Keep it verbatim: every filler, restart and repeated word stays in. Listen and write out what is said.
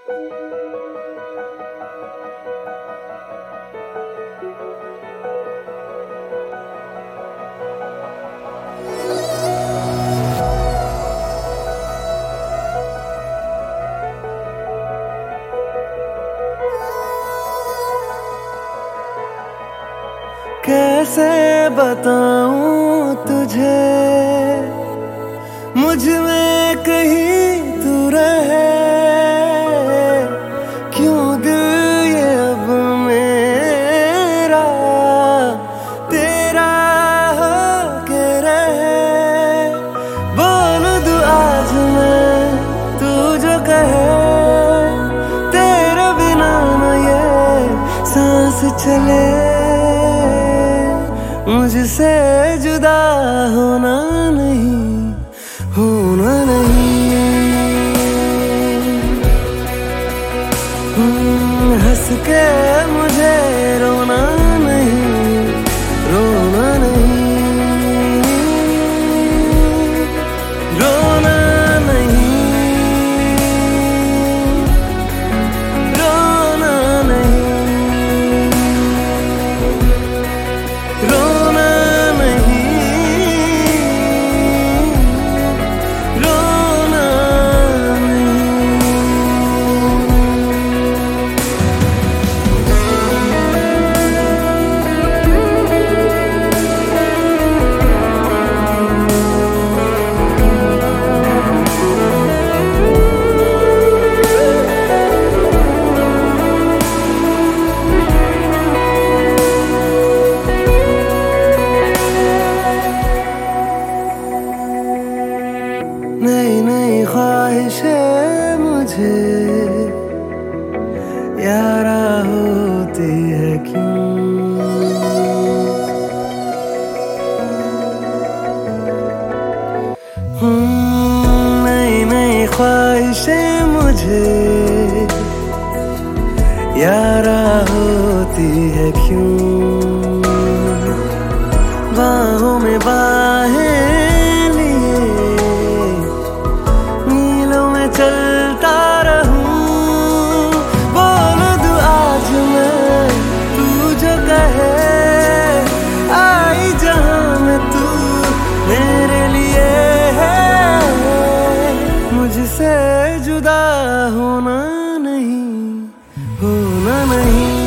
कैसे बताऊं तुझे, मुझ में कहीं तू रहे, क्यों दिल ये अब मेरा तेरा हो के रहे। बोल दूं आज मैं तू जो कहे, तेरे बिना न ये सांस चले। मुझसे जुदा होना नहीं, होना नहीं। हंस के मुझे रोना नहीं, रोना नहीं, रोना नहीं, रोना नहीं, रोना नई नई ख्वाहिशें मुझे यारा होती है क्यों। नई नई ख्वाहिशें मुझे यारा होती है क्यों। बाहों में बाहें चलता रहूं। बोल दूं आज मैं तू जो कहे, आई जहां में तू मेरे लिए है। मुझसे जुदा होना नहीं, होना नहीं।